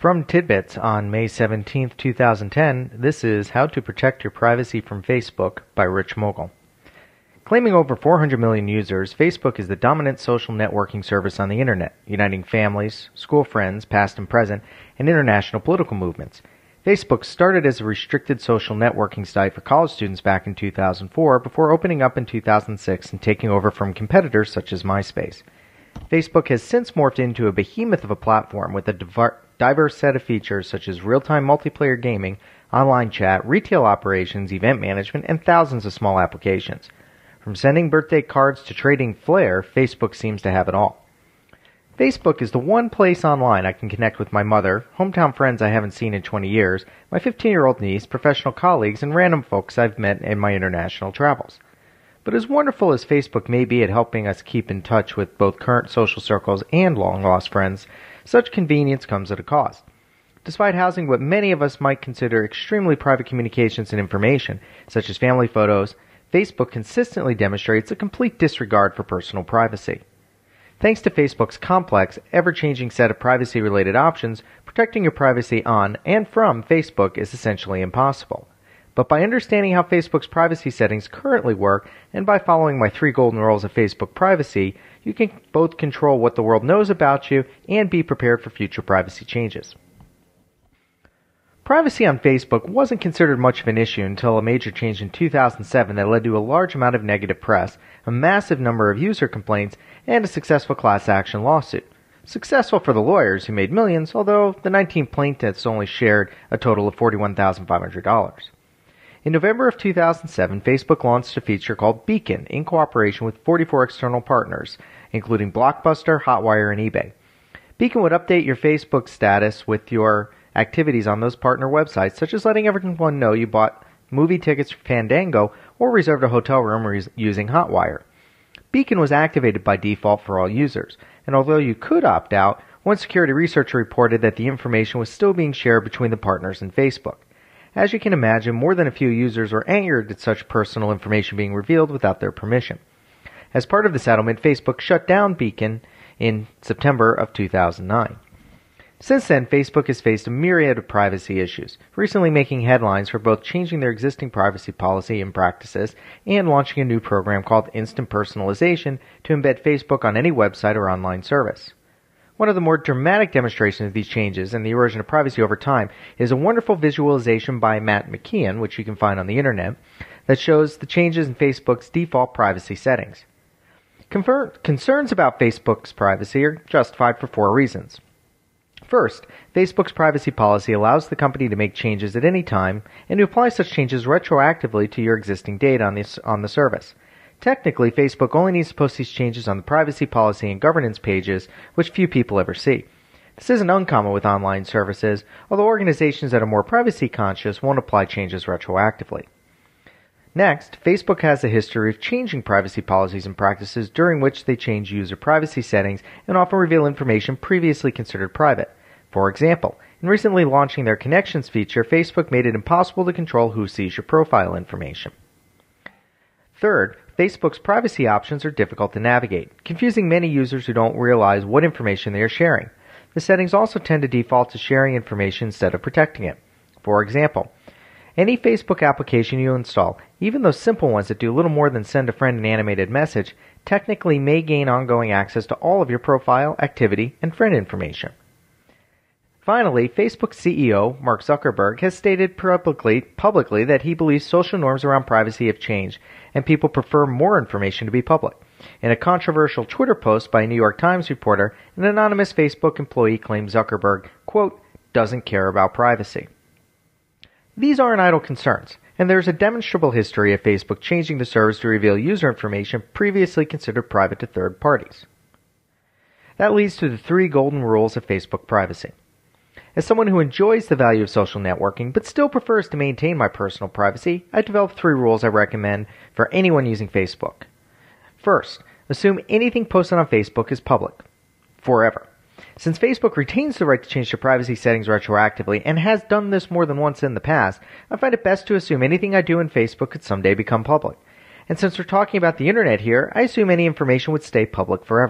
From Tidbits on May 17th, 2010, this is How to Protect Your Privacy from Facebook by Rich Mogul. Claiming over 400 million users, Facebook is the dominant social networking service on the Internet, uniting families, school friends, past and present, and international political movements. Facebook started as a restricted social networking site for college students back in 2004 before opening up in 2006 and taking over from competitors such as MySpace. Facebook has since morphed into a behemoth of a platform with a diverse set of features such as real-time multiplayer gaming, online chat, retail operations, event management, and thousands of small applications. From sending birthday cards to trading flair, Facebook seems to have it all. Facebook is the one place online I can connect with my mother, hometown friends I haven't seen in 20 years, my 15-year-old niece, professional colleagues, and random folks I've met in my international travels. But as wonderful as Facebook may be at helping us keep in touch with both current social circles and long-lost friends, such convenience comes at a cost. Despite housing what many of us might consider extremely private communications and information, such as family photos, Facebook consistently demonstrates a complete disregard for personal privacy. Thanks to Facebook's complex, ever-changing set of privacy-related options, protecting your privacy on and from Facebook is essentially impossible. But by understanding how Facebook's privacy settings currently work, and by following my 3 golden rules of Facebook privacy, you can both control what the world knows about you and be prepared for future privacy changes. Privacy on Facebook wasn't considered much of an issue until a major change in 2007 that led to a large amount of negative press, a massive number of user complaints, and a successful class action lawsuit. Successful for the lawyers who made millions, although the 19 plaintiffs only shared a total of $41,500. In November of 2007, Facebook launched a feature called Beacon in cooperation with 44 external partners, including Blockbuster, Hotwire, and eBay. Beacon would update your Facebook status with your activities on those partner websites, such as letting everyone know you bought movie tickets for Fandango or reserved a hotel room using Hotwire. Beacon was activated by default for all users, and although you could opt out, one security researcher reported that the information was still being shared between the partners and Facebook. As you can imagine, more than a few users were angered at such personal information being revealed without their permission. As part of the settlement, Facebook shut down Beacon in September of 2009. Since then, Facebook has faced a myriad of privacy issues, recently making headlines for both changing their existing privacy policy and practices and launching a new program called Instant Personalization to embed Facebook on any website or online service. One of the more dramatic demonstrations of these changes and the erosion of privacy over time is a wonderful visualization by Matt McKeon, which you can find on the internet, that shows the changes in Facebook's default privacy settings. Concerns about Facebook's privacy are justified for 4 reasons. First, Facebook's privacy policy allows the company to make changes at any time and to apply such changes retroactively to your existing data on the service. Technically, Facebook only needs to post these changes on the privacy policy and governance pages, which few people ever see. This isn't uncommon with online services, although organizations that are more privacy conscious won't apply changes retroactively. Next, Facebook has a history of changing privacy policies and practices during which they change user privacy settings and often reveal information previously considered private. For example, in recently launching their Connections feature, Facebook made it impossible to control who sees your profile information. Third, Facebook's privacy options are difficult to navigate, confusing many users who don't realize what information they are sharing. The settings also tend to default to sharing information instead of protecting it. For example, any Facebook application you install, even those simple ones that do little more than send a friend an animated message, technically may gain ongoing access to all of your profile, activity, and friend information. Finally, Facebook's CEO, Mark Zuckerberg, has stated publicly that he believes social norms around privacy have changed and people prefer more information to be public. In a controversial Twitter post by a New York Times reporter, an anonymous Facebook employee claimed Zuckerberg, quote, doesn't care about privacy. These aren't idle concerns, and there is a demonstrable history of Facebook changing the service to reveal user information previously considered private to third parties. That leads to the 3 golden rules of Facebook privacy. As someone who enjoys the value of social networking but still prefers to maintain my personal privacy, I developed 3 rules I recommend for anyone using Facebook. First, assume anything posted on Facebook is public. Forever. Since Facebook retains the right to change their privacy settings retroactively and has done this more than once in the past, I find it best to assume anything I do in Facebook could someday become public. And since we're talking about the internet here, I assume any information would stay public forever.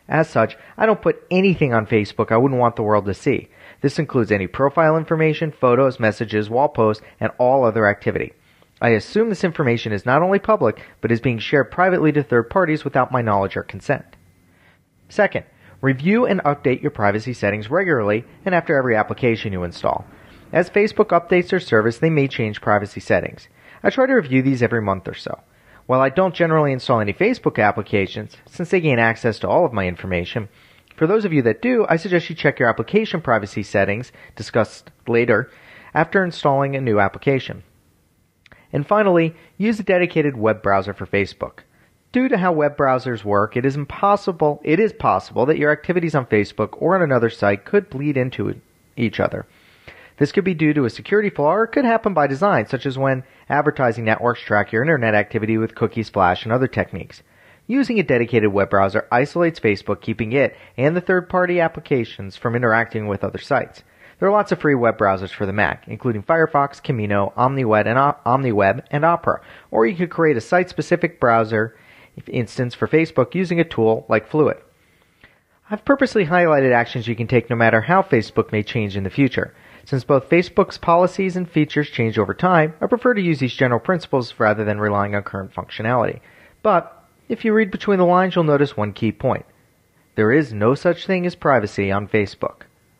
As such, I don't put anything on Facebook I wouldn't want the world to see. This includes any profile information, photos, messages, wall posts, and all other activity. I assume this information is not only public, but is being shared privately to third parties without my knowledge or consent. Second, review and update your privacy settings regularly and after every application you install. As Facebook updates their service, they may change privacy settings. I try to review these every month or so. While I don't generally install any Facebook applications, since they gain access to all of my information, for those of you that do, I suggest you check your application privacy settings, discussed later, after installing a new application. And finally, use a dedicated web browser for Facebook. Due to how web browsers work, it is possible that your activities on Facebook or on another site could bleed into each other. This could be due to a security flaw or it could happen by design, such as when advertising networks track your internet activity with cookies, flash, and other techniques. Using a dedicated web browser isolates Facebook, keeping it and the third-party applications from interacting with other sites. There are lots of free web browsers for the Mac, including Firefox, Camino, OmniWeb, and Opera, or you could create a site-specific browser instance for Facebook using a tool like Fluid. I've purposely highlighted actions you can take no matter how Facebook may change in the future. Since both Facebook's policies and features change over time, I prefer to use these general principles rather than relying on current functionality. But if you read between the lines, you'll notice one key point. There is no such thing as privacy on Facebook.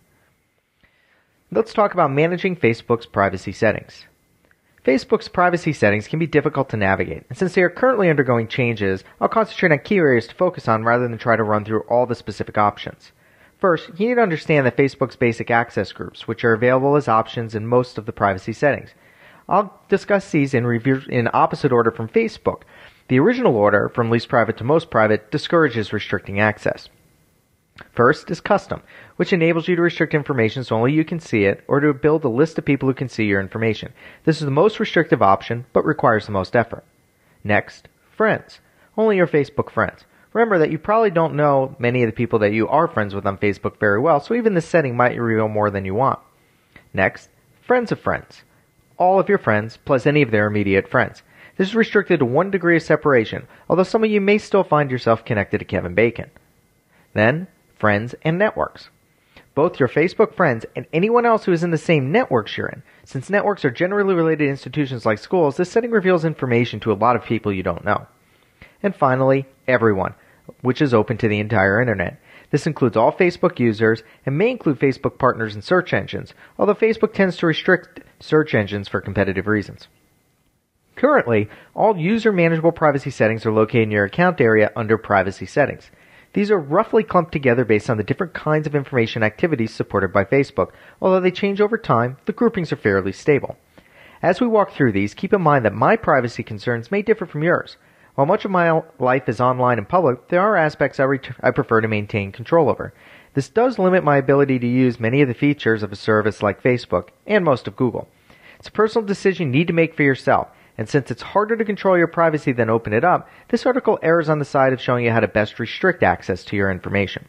Let's talk about managing Facebook's privacy settings. Facebook's privacy settings can be difficult to navigate, and since they are currently undergoing changes, I'll concentrate on key areas to focus on rather than try to run through all the specific options. First, you need to understand that Facebook's basic access groups, which are available as options in most of the privacy settings. I'll discuss these in opposite order from Facebook. The original order, from least private to most private, discourages restricting access. First is custom, which enables you to restrict information so only you can see it, or to build a list of people who can see your information. This is the most restrictive option, but requires the most effort. Next, friends. Only your Facebook friends. Remember that you probably don't know many of the people that you are friends with on Facebook very well, so even this setting might reveal more than you want. Next, friends of friends. All of your friends, plus any of their immediate friends. This is restricted to 1 degree of separation, although some of you may still find yourself connected to Kevin Bacon. Then, friends and networks. Both your Facebook friends and anyone else who is in the same networks you're in. Since networks are generally related to institutions like schools, this setting reveals information to a lot of people you don't know. And finally, everyone, which is open to the entire internet. This includes all Facebook users and may include Facebook partners and search engines, although Facebook tends to restrict search engines for competitive reasons. Currently, all user-manageable privacy settings are located in your account area under Privacy Settings. These are roughly clumped together based on the different kinds of information activities supported by Facebook. Although they change over time, the groupings are fairly stable. As we walk through these, keep in mind that my privacy concerns may differ from yours. While much of my life is online and public, there are aspects I prefer to maintain control over. This does limit my ability to use many of the features of a service like Facebook, and most of Google. It's a personal decision you need to make for yourself, and since it's harder to control your privacy than open it up, this article errs on the side of showing you how to best restrict access to your information.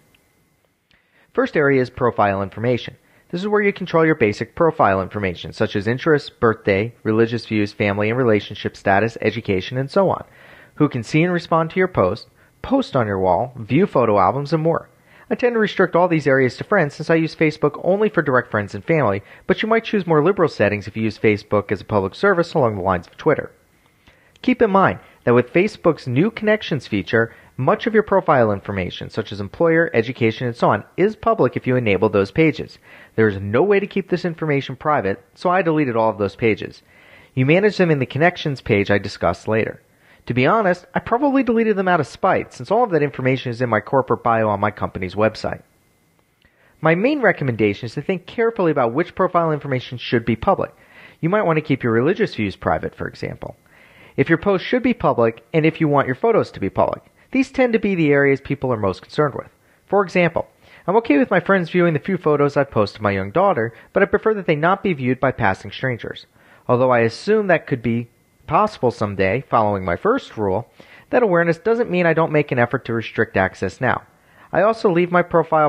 First area is profile information. This is where you control your basic profile information, such as interests, birthday, religious views, family and relationship status, education, and so on. Who can see and respond to your post on your wall, view photo albums, and more. I tend to restrict all these areas to friends since I use Facebook only for direct friends and family, but you might choose more liberal settings if you use Facebook as a public service along the lines of Twitter. Keep in mind that with Facebook's new connections feature, much of your profile information, such as employer, education, and so on, is public if you enable those pages. There is no way to keep this information private, so I deleted all of those pages. You manage them in the connections page I discussed later. To be honest, I probably deleted them out of spite, since all of that information is in my corporate bio on my company's website. My main recommendation is to think carefully about which profile information should be public. You might want to keep your religious views private, for example. If your post should be public, and if you want your photos to be public. These tend to be the areas people are most concerned with. For example, I'm okay with my friends viewing the few photos I've posted of my young daughter, but I prefer that they not be viewed by passing strangers. Although I assume that could be possible someday, following my first rule, that awareness doesn't mean I don't make an effort to restrict access now. I also leave my profile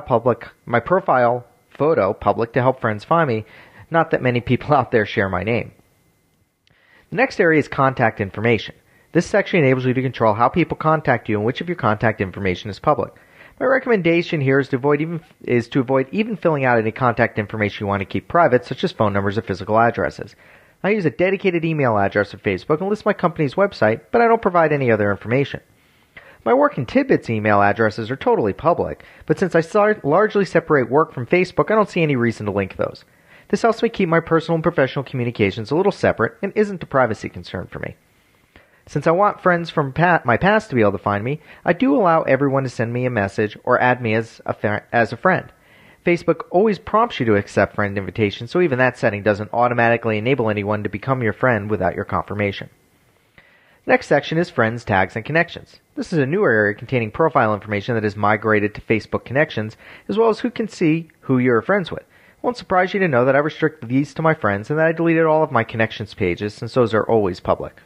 photo public to help friends find me, not that many people out there share my name. The next area is contact information. This section enables you to control how people contact you and which of your contact information is public. My recommendation here is to avoid even filling out any contact information you want to keep private, such as phone numbers or physical addresses. I use a dedicated email address for Facebook and list my company's website, but I don't provide any other information. My work and Tidbits email addresses are totally public, but since I largely separate work from Facebook, I don't see any reason to link those. This helps me keep my personal and professional communications a little separate and isn't a privacy concern for me. Since I want friends from my past to be able to find me, I do allow everyone to send me a message or add me as a friend. Facebook always prompts you to accept friend invitations, so even that setting doesn't automatically enable anyone to become your friend without your confirmation. Next section is Friends, Tags, and Connections. This is a newer area containing profile information that is migrated to Facebook Connections, as well as who can see who you're friends with. It won't surprise you to know that I restrict these to my friends and that I deleted all of my Connections pages since those are always public.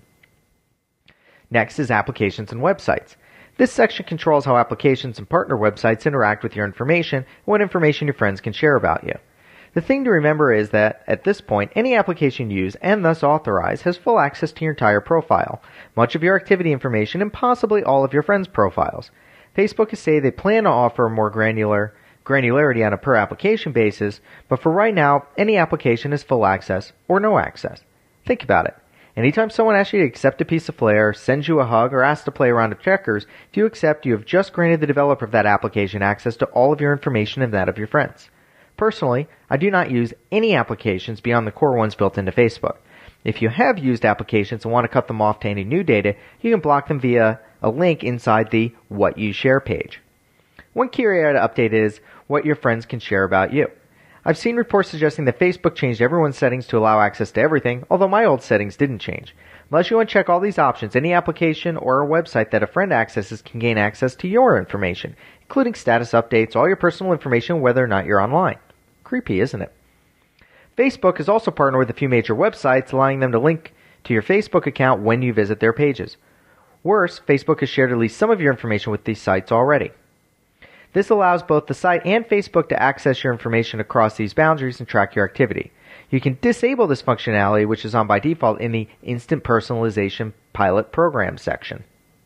Next is Applications and Websites. This section controls how applications and partner websites interact with your information and what information your friends can share about you. The thing to remember is that, at this point, any application you use and thus authorize has full access to your entire profile, much of your activity information, and possibly all of your friends' profiles. Facebook has said they plan to offer more granularity on a per-application basis, but for right now, any application has full access or no access. Think about it. Anytime someone asks you to accept a piece of flair, sends you a hug, or asks to play a round of checkers, if you accept, you have just granted the developer of that application access to all of your information and that of your friends. Personally, I do not use any applications beyond the core ones built into Facebook. If you have used applications and want to cut them off to any new data, you can block them via a link inside the What You Share page. One key area to update is what your friends can share about you. I've seen reports suggesting that Facebook changed everyone's settings to allow access to everything, although my old settings didn't change. Unless you uncheck all these options, any application or a website that a friend accesses can gain access to your information, including status updates, all your personal information, whether or not you're online. Creepy, isn't it? Facebook has also partnered with a few major websites, allowing them to link to your Facebook account when you visit their pages. Worse, Facebook has shared at least some of your information with these sites already. This allows both the site and Facebook to access your information across these boundaries and track your activity. You can disable this functionality, which is on by default in the Instant Personalization Pilot Program section.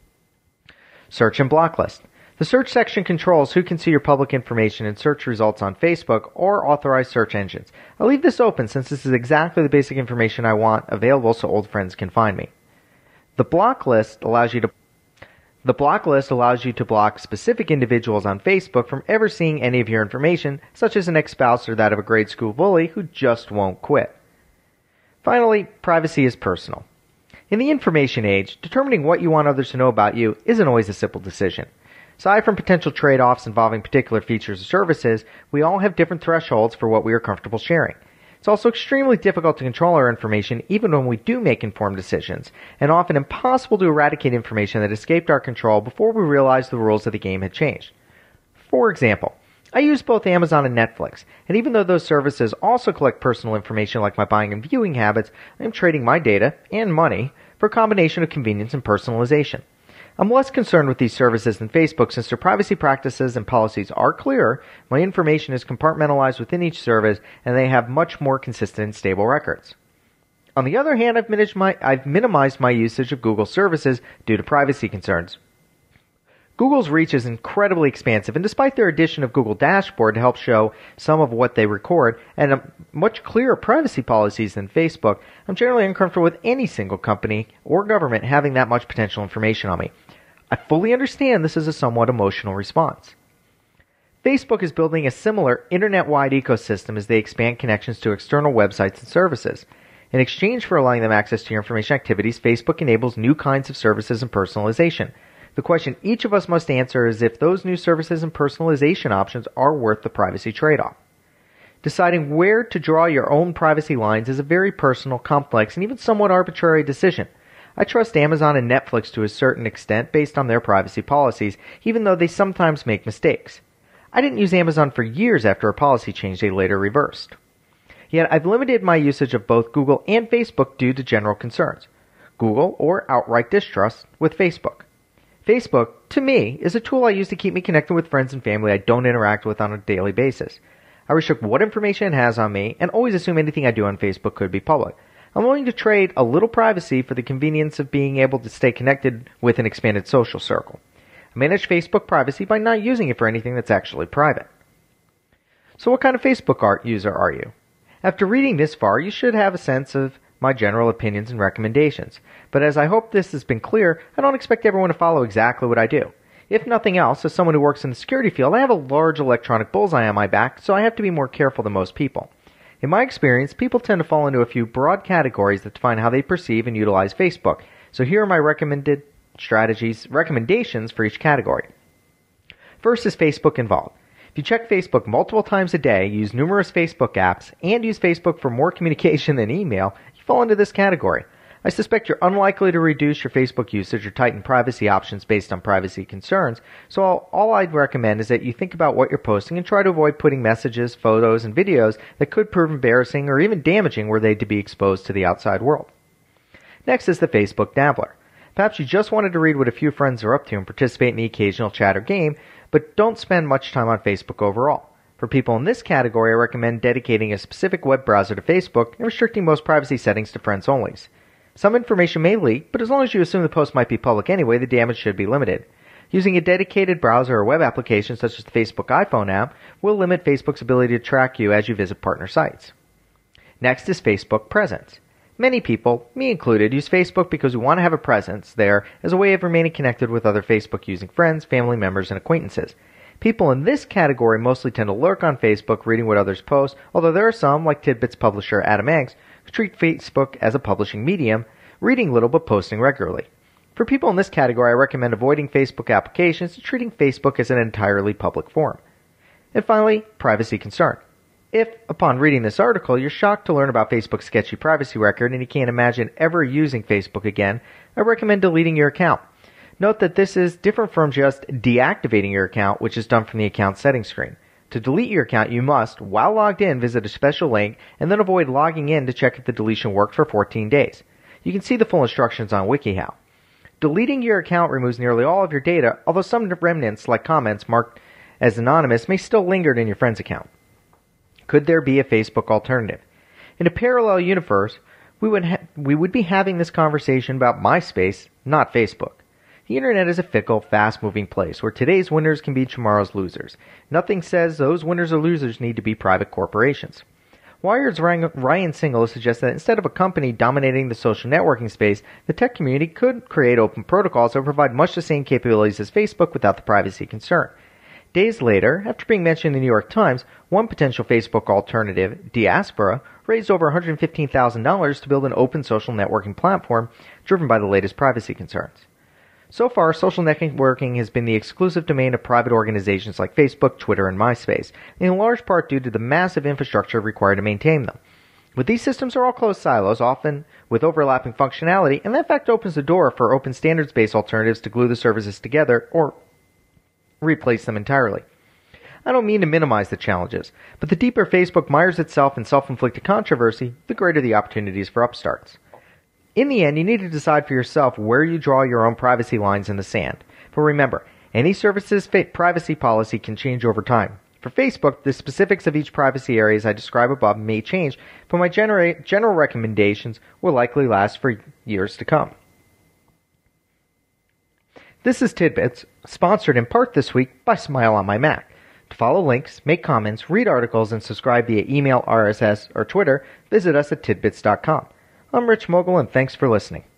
Search and Block List. The search section controls who can see your public information and search results on Facebook or authorized search engines. I'll leave this open since this is exactly the basic information I want available so old friends can find me. The block list allows you to block specific individuals on Facebook from ever seeing any of your information, such as an ex-spouse or that of a grade school bully who just won't quit. Finally, privacy is personal. In the information age, determining what you want others to know about you isn't always a simple decision. Aside from potential trade-offs involving particular features or services, we all have different thresholds for what we are comfortable sharing. It's also extremely difficult to control our information even when we do make informed decisions, and often impossible to eradicate information that escaped our control before we realized the rules of the game had changed. For example, I use both Amazon and Netflix, and even though those services also collect personal information like my buying and viewing habits, I am trading my data and money for a combination of convenience and personalization. I'm less concerned with these services than Facebook since their privacy practices and policies are clear, my information is compartmentalized within each service, and they have much more consistent and stable records. On the other hand, I've minimized my usage of Google services due to privacy concerns. Google's reach is incredibly expansive, and despite their addition of Google Dashboard to help show some of what they record and much clearer privacy policies than Facebook, I'm generally uncomfortable with any single company or government having that much potential information on me. I fully understand this is a somewhat emotional response. Facebook is building a similar internet-wide ecosystem as they expand connections to external websites and services. In exchange for allowing them access to your information activities, Facebook enables new kinds of services and personalization. The question each of us must answer is if those new services and personalization options are worth the privacy trade-off. Deciding where to draw your own privacy lines is a very personal, complex, and even somewhat arbitrary decision. I trust Amazon and Netflix to a certain extent based on their privacy policies, even though they sometimes make mistakes. I didn't use Amazon for years after a policy change they later reversed. Yet I've limited my usage of both Google and Facebook due to general concerns. Google or outright distrust with Facebook. Facebook, to me, is a tool I use to keep me connected with friends and family I don't interact with on a daily basis. I restrict what information it has on me and always assume anything I do on Facebook could be public. I'm willing to trade a little privacy for the convenience of being able to stay connected with an expanded social circle. I manage Facebook privacy by not using it for anything that's actually private. So what kind of Facebook user are you? After reading this far, you should have a sense of my general opinions and recommendations. But as I hope this has been clear, I don't expect everyone to follow exactly what I do. If nothing else, as someone who works in the security field, I have a large electronic bullseye on my back, so I have to be more careful than most people. In my experience, people tend to fall into a few broad categories that define how they perceive and utilize Facebook. So here are my recommendations for each category. First is Facebook involved. If you check Facebook multiple times a day, use numerous Facebook apps, and use Facebook for more communication than email, you fall into this category. I suspect you're unlikely to reduce your Facebook usage or tighten privacy options based on privacy concerns, so all I'd recommend is that you think about what you're posting and try to avoid putting messages, photos, and videos that could prove embarrassing or even damaging were they to be exposed to the outside world. Next is the Facebook dabbler. Perhaps you just wanted to read what a few friends are up to and participate in the occasional chat or game, but don't spend much time on Facebook overall. For people in this category, I recommend dedicating a specific web browser to Facebook and restricting most privacy settings to friends only. Some information may leak, but as long as you assume the post might be public anyway, the damage should be limited. Using a dedicated browser or web application such as the Facebook iPhone app will limit Facebook's ability to track you as you visit partner sites. Next is Facebook Presence. Many people, me included, use Facebook because we want to have a presence there as a way of remaining connected with other Facebook-using friends, family members, and acquaintances. People in this category mostly tend to lurk on Facebook reading what others post, although there are some, like Tidbits publisher Adam Eggs, who treat Facebook as a publishing medium, reading little but posting regularly. For people in this category, I recommend avoiding Facebook applications and treating Facebook as an entirely public forum. And finally, privacy concern. If, upon reading this article, you're shocked to learn about Facebook's sketchy privacy record and you can't imagine ever using Facebook again, I recommend deleting your account. Note that this is different from just deactivating your account, which is done from the account settings screen. To delete your account, you must, while logged in, visit a special link and then avoid logging in to check if the deletion worked for 14 days. You can see the full instructions on WikiHow. Deleting your account removes nearly all of your data, although some remnants, like comments marked as anonymous, may still linger in your friend's account. Could there be a Facebook alternative? In a parallel universe, we would be having this conversation about MySpace, not Facebook. The internet is a fickle, fast-moving place where today's winners can be tomorrow's losers. Nothing says those winners or losers need to be private corporations. Wired's Ryan Singal suggests that instead of a company dominating the social networking space, the tech community could create open protocols that provide much the same capabilities as Facebook without the privacy concern. Days later, after being mentioned in the New York Times, one potential Facebook alternative, Diaspora, raised over $115,000 to build an open social networking platform driven by the latest privacy concerns. So far, social networking has been the exclusive domain of private organizations like Facebook, Twitter, and MySpace, in large part due to the massive infrastructure required to maintain them. But these systems are all closed silos, often with overlapping functionality, and that fact opens the door for open standards-based alternatives to glue the services together or replace them entirely. I don't mean to minimize the challenges, but the deeper Facebook mires itself in self-inflicted controversy, the greater the opportunities for upstarts. In the end, you need to decide for yourself where you draw your own privacy lines in the sand. But remember, any service's privacy policy can change over time. For Facebook, the specifics of each privacy areas I describe above may change, but my general recommendations will likely last for years to come. This is Tidbits, sponsored in part this week by Smile on My Mac. To follow links, make comments, read articles, and subscribe via email, RSS, or Twitter, visit us at tidbits.com. I'm Rich Mogul, and thanks for listening.